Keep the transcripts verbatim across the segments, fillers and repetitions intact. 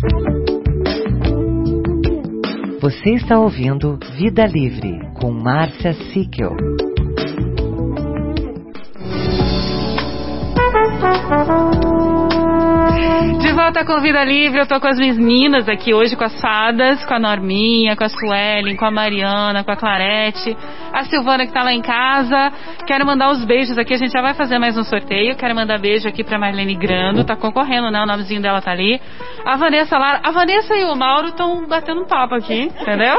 Você está ouvindo Vida Livre, com Márcia Sickel. De volta com Vida Livre, eu tô com as meninas aqui hoje, com as fadas, com a Norminha, com a Suelen, com a Mariana, com a Clarete, a Silvana que tá lá em casa. Quero mandar os beijos aqui, a gente já vai fazer mais um sorteio. Quero mandar beijo aqui pra Marlene Grando, tá concorrendo, né? O nomezinho dela tá ali. A Vanessa Lara, a Vanessa e o Mauro estão batendo um papo aqui, entendeu?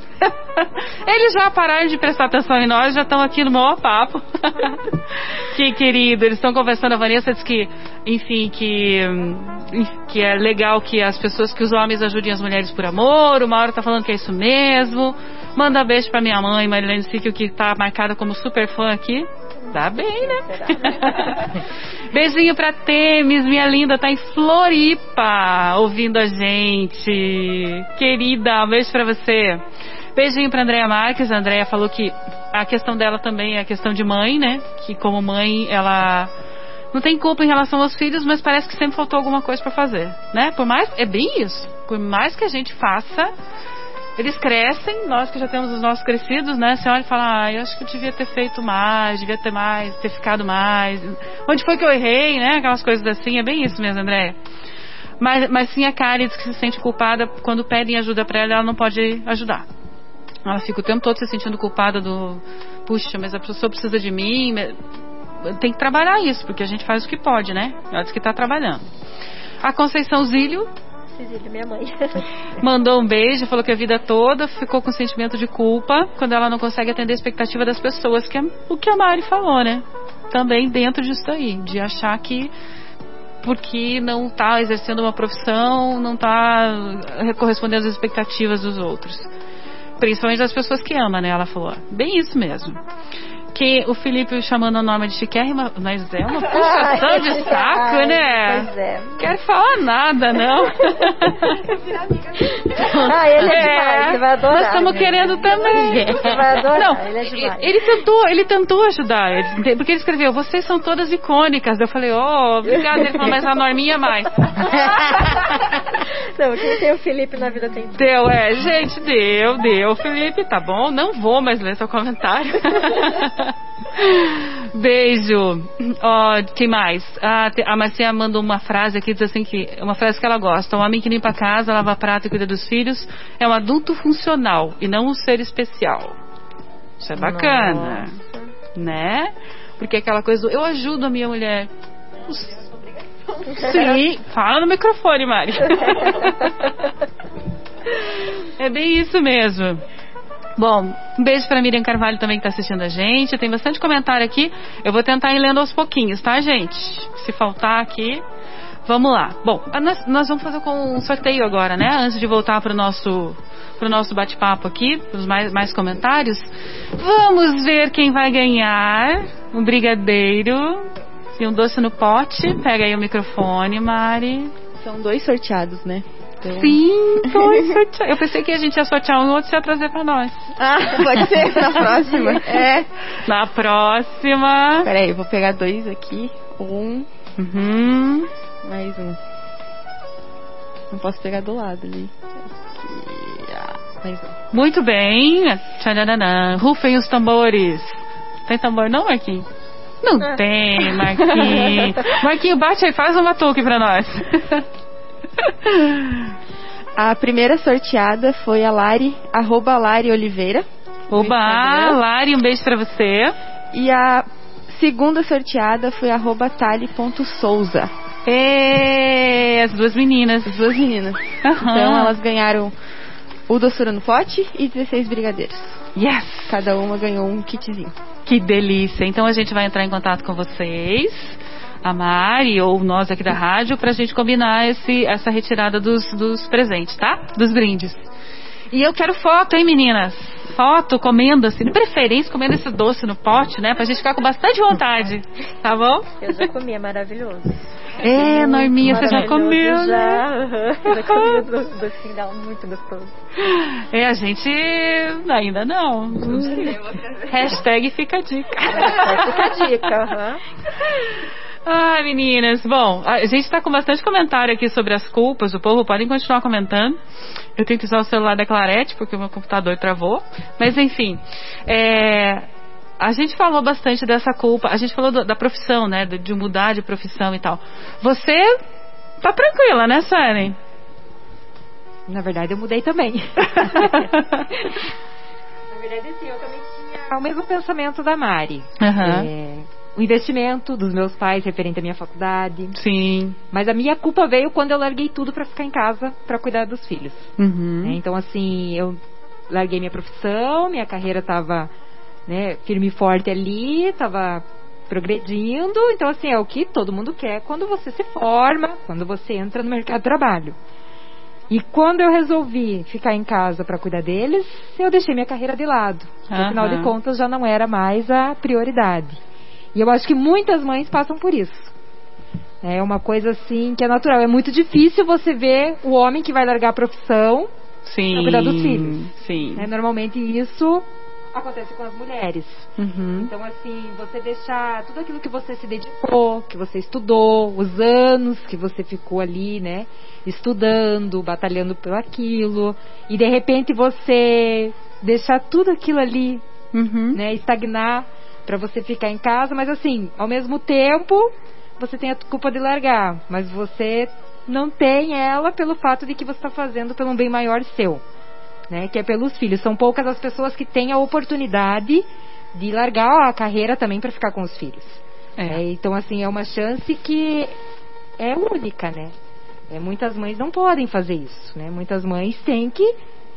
Eles já pararam de prestar atenção em nós, já estão aqui no maior papo. Que querido, eles estão conversando. A Vanessa disse que, enfim, que, que é legal que as pessoas, que os homens ajudem as mulheres por amor. O Mauro tá falando que é isso mesmo. Manda beijo pra minha mãe, Marilene Sickel, que tá marcada como super fã aqui. Tá bem, né? Beijinho pra Temis, minha linda, tá em Floripa, ouvindo a gente. Querida, um beijo pra você. Beijinho pra Andréia Marques. A Andréia falou que a questão dela também é a questão de mãe, né? Que como mãe, ela não tem culpa em relação aos filhos, mas parece que sempre faltou alguma coisa pra fazer, né? Por mais, é bem isso. Por mais que a gente faça, eles crescem, nós que já temos os nossos crescidos, né? Você olha e fala, ah, eu acho que eu devia ter feito mais, devia ter mais, ter ficado mais. Onde foi que eu errei, né? Aquelas coisas assim, é bem isso mesmo, Andréia. Mas, mas sim, a Karen diz que se sente culpada quando pedem ajuda pra ela, ela não pode ajudar. Ela fica o tempo todo se sentindo culpada do... Puxa, mas a pessoa precisa de mim. Tem que trabalhar isso, porque a gente faz o que pode, né? Ela diz que tá trabalhando. A Conceição Zílio, Zílio, minha mãe, mandou um beijo, falou que a vida toda ficou com sentimento de culpa quando ela não consegue atender a expectativa das pessoas, que é o que a Mari falou, né? Também dentro disso aí, de achar que porque não tá exercendo uma profissão, não tá correspondendo às expectativas dos outros. Principalmente das pessoas que ama, né? Ela falou. Bem isso mesmo. Que o Felipe chamando a Norma de chiquérrima, mas é uma puxação de saco, né? Pois é. Quero falar nada, não. Ah, ele é, é demais, você vai adorar. Nós estamos né? querendo também. Você vai adorar, não, ele é demais. Ele tentou, ele tentou ajudar, porque ele escreveu, vocês são todas icônicas. Eu falei, oh, obrigada. Ele falou, mas a Norminha mais. Não, quem tem o Felipe na vida tem. Deu, é, gente, deu, deu. Felipe, tá bom, não vou mais ler seu comentário. Beijo. Ó, oh, quem mais? Ah, a Marcia mandou uma frase aqui, diz assim que uma frase que ela gosta: um homem que limpa a casa, lava prato e cuida dos filhos é um adulto funcional e não um ser especial. Isso é bacana. Nossa. Né? Porque aquela coisa do eu ajudo a minha mulher. Sim, fala no microfone, Mari. É bem isso mesmo. Bom, um beijo pra Miriam Carvalho também que tá assistindo a gente. Tem bastante comentário aqui. Eu vou tentar ir lendo aos pouquinhos, tá, gente? Se faltar aqui, vamos lá. Bom, nós, nós vamos fazer com um sorteio agora, né? Antes de voltar pro nosso, pro nosso bate-papo aqui, pros mais, mais comentários. Vamos ver quem vai ganhar um brigadeiro e um doce no pote. Pega aí o microfone, Mari. São dois sorteados, né? Então... Sim, dois sorteados. Eu pensei que a gente ia sortear um e o outro ia trazer pra nós. Ah, pode ser na próxima. É. Na próxima. Peraí, eu vou pegar dois aqui. Um. Uhum. Mais um. Não posso pegar do lado ali. Aqui. Ah, mais um. Muito bem. Tchananã. Rufem os tambores. Tem tambor não, Marquinhos? Não ah. tem, Marquinhos. Marquinhos, bate aí, faz uma toque pra nós. A primeira sorteada foi a Lari, arroba Lari Oliveira. Oba, Lari, um beijo pra você. E a segunda sorteada foi arroba Tali.souza. E as duas meninas. As duas meninas. Uhum. Então elas ganharam o doçura no pote e dezesseis brigadeiros. Yes! Cada uma ganhou um kitzinho. Que delícia! Então a gente vai entrar em contato com vocês, a Mari ou nós aqui da rádio, pra gente combinar esse, essa retirada dos, dos presentes, tá? Dos brindes. E eu quero foto, hein, meninas? Foto, comendo, assim, de preferência comendo esse doce no pote, né? Pra gente ficar com bastante vontade, tá bom? Eu já comi, é maravilhoso. É, é Norminha, você já comeu, já, né? Já comi o docinho dela, muito gostoso. É, a gente ainda não. Hum. Hashtag fica a dica. Hashtag fica a dica, aham. Ai, meninas. Bom, a gente tá com bastante comentário aqui sobre as culpas do povo. Podem continuar comentando. Eu tenho que usar o celular da Clarete, porque o meu computador travou. Mas, enfim. É... A gente falou bastante dessa culpa. A gente falou do, da profissão, né? De mudar de profissão e tal. Você tá tranquila, né, Suelen? Na verdade, eu mudei também. Na verdade, sim, eu também tinha o mesmo pensamento da Mari. Uhum. É, o investimento dos meus pais referente à minha faculdade. Sim. Mas a minha culpa veio quando eu larguei tudo pra ficar em casa pra cuidar dos filhos. Uhum. É, então, assim, eu larguei minha profissão, minha carreira tava, né, firme e forte ali, tava progredindo. Então, assim, é o que todo mundo quer quando você se forma, quando você entra no mercado de trabalho. E quando eu resolvi ficar em casa para cuidar deles, eu deixei minha carreira de lado. Uhum. Afinal de contas, já não era mais a prioridade. E eu acho que muitas mães passam por isso. É uma coisa assim que é natural. É muito difícil você ver o homem que vai largar a profissão para cuidar dos filhos. Sim. É, normalmente isso acontece com as mulheres. Uhum. Então, assim, você deixar tudo aquilo que você se dedicou, que você estudou, os anos que você ficou ali, né, estudando, batalhando por aquilo, e de repente você deixar tudo aquilo ali, uhum. né, estagnar pra você ficar em casa, mas assim, ao mesmo tempo, você tem a culpa de largar, mas você não tem ela pelo fato de que você está fazendo pelo um bem maior seu. Né, que é pelos filhos. São poucas as pessoas que têm a oportunidade de largar a carreira também para ficar com os filhos. É. É, então, assim, é uma chance que é única, né? É, muitas mães não podem fazer isso, né? Muitas mães têm que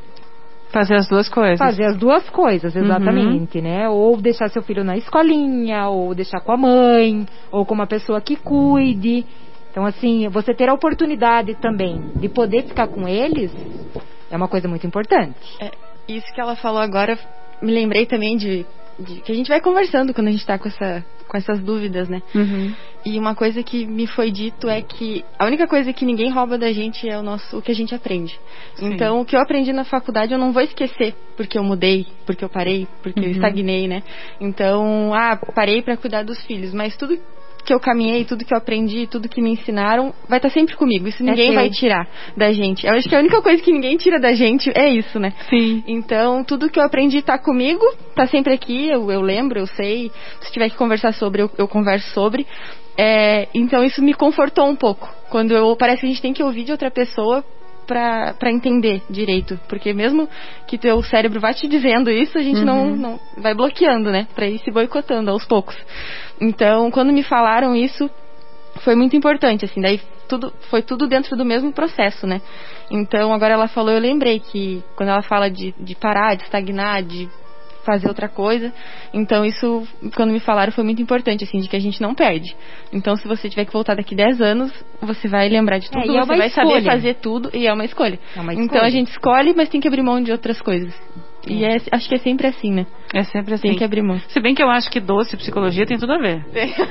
fazer as duas coisas. Fazer as duas coisas, exatamente, uhum. né? Ou deixar seu filho na escolinha, ou deixar com a mãe, ou com uma pessoa que cuide. Então, assim, você ter a oportunidade também de poder ficar com eles é uma coisa muito importante. É, isso que ela falou agora, me lembrei também de, de que a gente vai conversando quando a gente está com, essa, com essas dúvidas, né? Uhum. E uma coisa que me foi dito é que a única coisa que ninguém rouba da gente é o, nosso, o que a gente aprende. Sim. Então, o que eu aprendi na faculdade eu não vou esquecer porque eu mudei, porque eu parei, porque uhum. eu estagnei, né? Então, ah, parei para cuidar dos filhos, mas tudo que eu caminhei, tudo que eu aprendi, tudo que me ensinaram, vai estar sempre comigo. Isso ninguém é vai tirar da gente. Eu acho que a única coisa que ninguém tira da gente é isso, né? Sim. Então, tudo que eu aprendi está comigo, está sempre aqui, eu, eu lembro, eu sei. Se tiver que conversar sobre, eu, eu converso sobre. É, então, isso me confortou um pouco. Quando eu, parece que a gente tem que ouvir de outra pessoa pra, pra entender direito. Porque mesmo que teu cérebro vá te dizendo isso, a gente uhum. não, não vai bloqueando, né? Pra ir se boicotando aos poucos. Então, quando me falaram isso, foi muito importante, assim, daí tudo, foi tudo dentro do mesmo processo, né? Então, agora ela falou, eu lembrei que quando ela fala de, de parar, de estagnar, de fazer outra coisa, então isso, quando me falaram, foi muito importante, assim, de que a gente não perde. Então, se você tiver que voltar daqui dez anos, você vai lembrar de tudo, é, você vai escolha. saber fazer tudo, e é uma escolha. É uma escolha. Então, a gente escolhe, mas tem que abrir mão de outras coisas. É. E é, acho que é sempre assim, né? É sempre assim. Tem que abrir mão. Se bem que eu acho que doce e psicologia tem tudo a ver.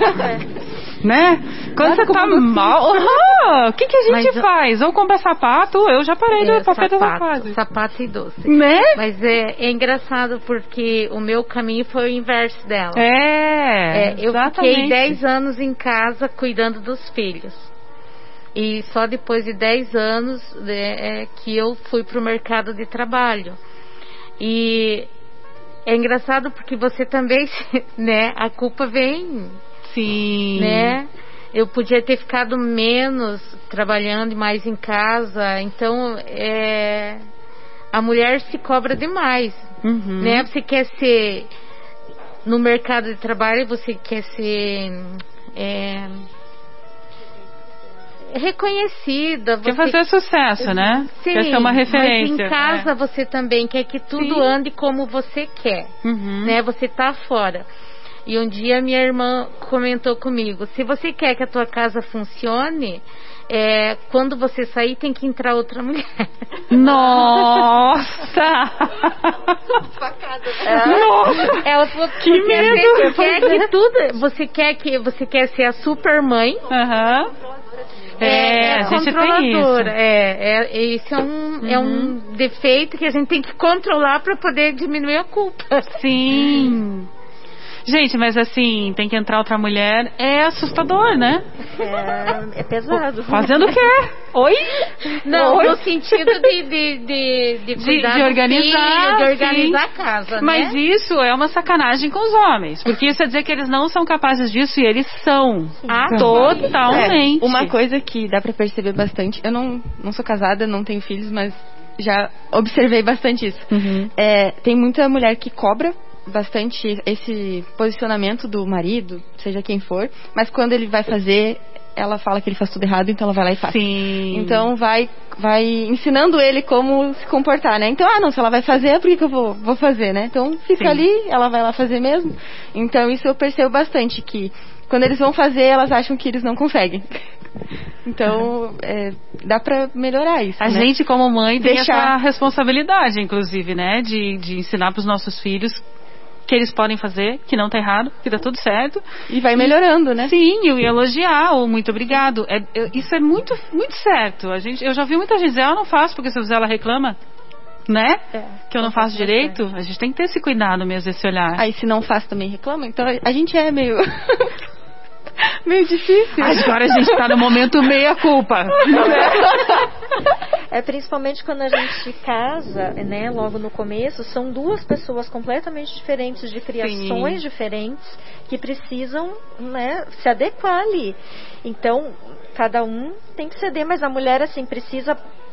É. Né? Quando você tá mal, o que, que a gente Mas, faz? Ou compra sapato, eu já parei é, do papel da sapato, fase. sapato e doce. Né? Mas é, é engraçado porque o meu caminho foi o inverso dela. É, é eu exatamente. fiquei dez anos em casa cuidando dos filhos. E só depois de dez anos né, é, que eu fui pro mercado de trabalho. E é engraçado porque você também, né, a culpa vem. Sim. Né? Eu podia ter ficado menos trabalhando e mais em casa. Então, é, a mulher se cobra demais. Uhum. Né? Você quer ser no mercado de trabalho, você quer ser é, reconhecida. Quer você... fazer sucesso, né? Sim, quer ser uma referência. Mas em casa né? você também quer que tudo Sim. ande como você quer. Uhum. Né? Você tá fora. E um dia minha irmã comentou comigo, se você quer que a tua casa funcione, é, quando você sair tem que entrar outra mulher. Nossa! é, Nossa! É, você, que medo! Você quer que tudo, você quer que você quer ser a super mãe. Aham. Uhum. É, é, a gente tem isso. É, é, isso é um, uhum. é um defeito que a gente tem que controlar para poder diminuir a culpa. Sim. Gente, mas assim, tem que entrar outra mulher, é assustador, né? É, é pesado. Fazendo o quê? Oi? Não, Oi? no sentido de, de, de, de, De, cuidar de do organizar, filho, de organizar sim. a casa, Mas né? isso é uma sacanagem com os homens, porque isso é dizer que eles não são capazes disso e eles são. Ah, Totalmente. É, uma coisa que dá pra perceber bastante, eu não, não sou casada, não tenho filhos, mas já observei bastante isso. Uhum. É, tem muita mulher que cobra bastante esse posicionamento do marido, seja quem for, mas quando ele vai fazer, ela fala que ele faz tudo errado, então ela vai lá e faz. Sim. Então vai, vai ensinando ele como se comportar, né? Então, ah, não, se ela vai fazer, por que, que eu vou, vou fazer, né? Então fica Sim. ali, ela vai lá fazer mesmo. Então isso eu percebo bastante, que quando eles vão fazer, elas acham que eles não conseguem. Então, é, dá pra melhorar isso, A né? gente, como mãe, tem Deixar- essa responsabilidade, inclusive, né? De, de ensinar pros nossos filhos que eles podem fazer, que não tá errado, que dá tudo certo. E vai melhorando, né? Sim, eu ia elogiar, ou muito obrigado. É, eu- isso é muito, muito certo. A gente, eu já vi muita gente dizer, ah, eu não faço, porque se eu fizer ela reclama. Né? É, que eu não faço direito. A gente tem que ter esse cuidado mesmo, esse olhar. Aí se não faz também reclama, então a gente é meio... meio difícil. Agora a gente tá no momento meia culpa. É principalmente quando a gente casa, né, logo no começo, são duas pessoas completamente diferentes, de criações Sim. diferentes, que precisam, né, se adequar ali. Então, cada um tem que ceder, mas a mulher, assim, precisa,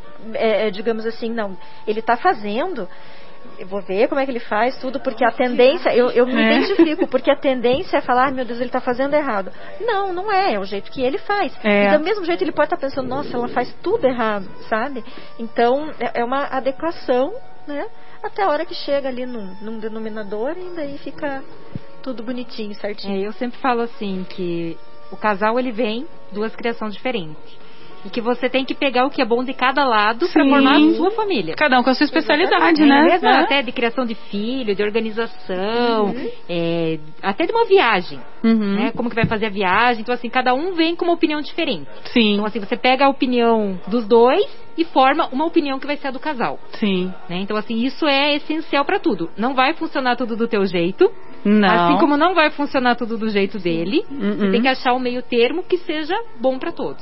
é, digamos assim, não, ele está fazendo... Eu vou ver como é que ele faz tudo, porque a tendência, eu, eu me É. identifico, porque a tendência é falar, ah, meu Deus, ele está fazendo errado. Não, não é, é o jeito que ele faz. É. E do mesmo jeito ele pode estar pensando, nossa, ela faz tudo errado, sabe? Então, é, é uma adequação, né? Até a hora que chega ali num, num denominador e daí fica tudo bonitinho, certinho. É, eu sempre falo assim, que o casal ele vem duas criações diferentes. E que você tem que pegar o que é bom de cada lado para Sim. formar a sua família. Cada um com a sua especialidade, É, né? mesmo É. até de criação de filho, de organização, é, até de uma viagem, Uhum. né? Como que vai fazer a viagem. Então, assim, cada um vem com uma opinião diferente. Sim, Então, assim, você pega a opinião dos dois e forma uma opinião que vai ser a do casal, sim. né? Então, assim, isso é essencial para tudo. Não vai funcionar tudo do teu jeito, Não. assim como não vai funcionar tudo do jeito dele. Uhum. Você tem que achar o meio termo que seja bom para todos.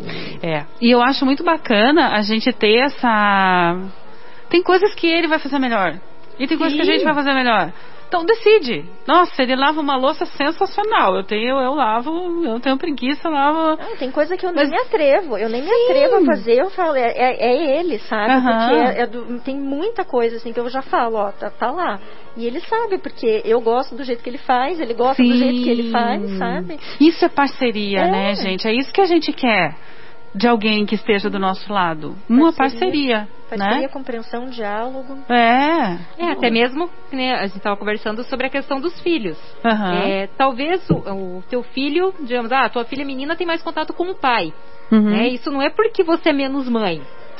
É. E eu acho muito bacana a gente ter essa... Tem coisas que ele vai fazer melhor. E tem coisas que a gente vai fazer melhor. Então decide. Nossa, ele lava uma louça sensacional. Eu tenho, eu lavo, eu tenho preguiça, eu lavo. Ah, tem coisa que eu Mas- nem me atrevo, eu nem me atrevo a fazer, eu falo, é, é, é ele, sabe? Aham. Porque é- é do- tem muita coisa assim que eu já falo, ó, tá, tá lá. E ele sabe, porque eu gosto do jeito que ele faz, ele gosta do jeito que ele faz, sabe? Isso é parceria, É. né, gente? É isso que a gente quer de alguém que esteja do nosso lado. Uma parceria, Parceria, né? compreensão, diálogo. É. É, até mesmo, né, a gente estava conversando sobre a questão dos filhos. Aham. É, talvez o, o teu filho, digamos, ah, a tua filha menina tem mais contato com o pai. Uhum. Né? Isso não é porque você é menos mãe,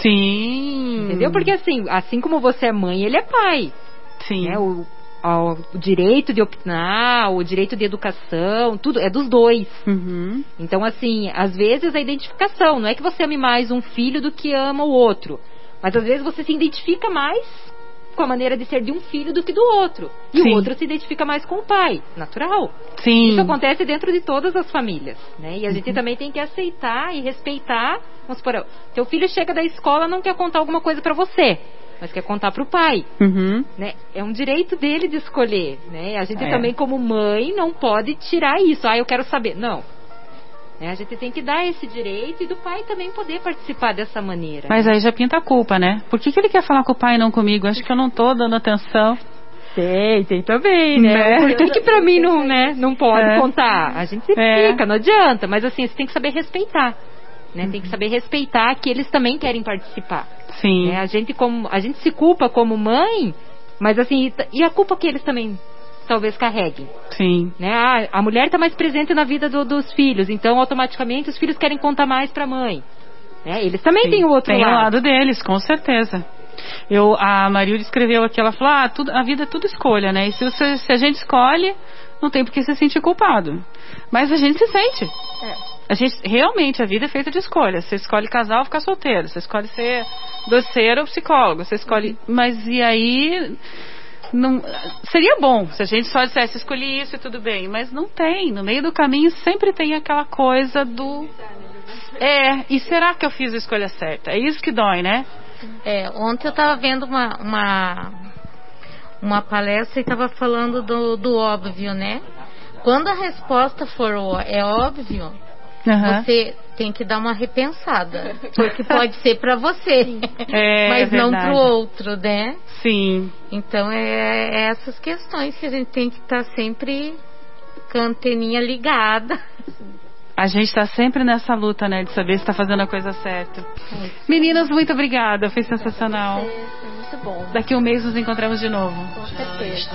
Sim. entendeu? Porque assim, assim como você é mãe, ele é pai. Sim. Né? O, ao- o direito de opinar, o direito de educação, tudo é dos dois. Uhum. Então, assim, às vezes a identificação, não é que você ame mais um filho do que ama o outro. Mas às vezes você se identifica mais com a maneira de ser de um filho do que do outro. E Sim. o outro se identifica mais com o pai. Natural. Sim. Isso acontece dentro de todas as famílias, né? E a gente também tem que aceitar e respeitar. Vamos supor, teu filho chega da escola e não quer contar alguma coisa pra você, mas quer contar pro pai, Uhum. né? É um direito dele de escolher, né? A gente É. também, como mãe, não pode tirar isso. Ah, eu quero saber. Não. Né? A gente tem que dar esse direito e do pai também poder participar dessa maneira. Mas aí já pinta a culpa, né? Por que, que ele quer falar com o pai e não comigo? Acho que eu não tô dando atenção. Tem, tem também, Né? né? Por que que pra mim não, né, não pode É. contar? A gente É. fica, não adianta. Mas assim, você tem que saber respeitar. Né? Tem que saber respeitar que eles também querem participar. Sim. Né? A gente como a gente se culpa como mãe, mas assim, e a culpa que eles também talvez carreguem. Sim. Né? Ah, a mulher está mais presente na vida do- dos filhos, então automaticamente os filhos querem contar mais para a mãe. Né? Eles também Sim. têm o outro Tem lado. o lado deles, com certeza. Eu, a Marília escreveu aqui, ela falou, ah, tudo, a vida é tudo escolha, né? E se, você- se a gente escolhe, não tem por que se sentir culpado. Mas a gente se sente. É. A gente, realmente, a vida é feita de escolhas. Você escolhe casar ou ficar solteiro. Você escolhe ser doceiro ou psicólogo. Você escolhe... Mas e aí... não, seria bom se a gente só dissesse escolhi isso e tudo bem, mas não tem. No meio do caminho sempre tem aquela coisa do é, e será que eu fiz a escolha certa? É isso que dói, né? É, ontem eu estava vendo uma, uma, uma palestra e estava falando do, do óbvio, né? Quando a resposta for ó- é óbvio, Uhum. você tem que dar uma repensada, porque pode ser para você, É, mas não verdade. para o outro, né? Sim. Então é, é essas questões que a gente tem que estar sempre com a anteninha ligada. A gente está sempre nessa luta, né, de saber se está fazendo a coisa certa. Meninas, muito obrigada, foi sensacional. Foi muito bom. Daqui a um mês nos encontramos de novo. Com certeza.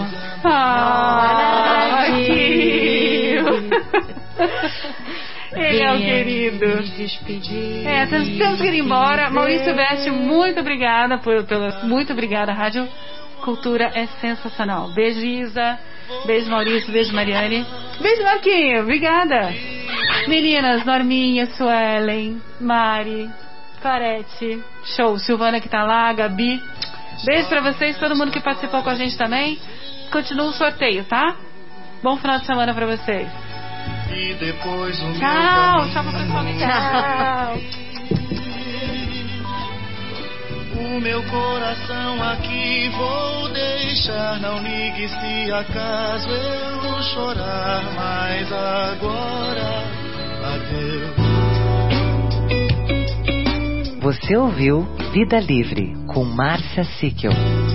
Ah, Marquinho. Ele é o querido. É, temos, temos que ir embora. Maurício Beste, muito obrigada por, pela, muito obrigada. A Rádio Cultura é sensacional. Beijo, Isa. Beijo, Maurício. Beijo, Mariane. Beijo, Marquinho. Obrigada. Meninas, Norminha, Suelen, Mari, Clarete, show. Silvana que tá lá, Gabi. Beijo pra vocês, todo mundo que participou com a gente também. Continua o sorteio, tá? Bom final de semana pra vocês. E depois o Tchau, tchau pra pessoal. Tchau. O meu coração aqui vou deixar. Não ligue se acaso eu chorar. Mas agora, adeus. Você ouviu Vida Livre com Márcia Sickel.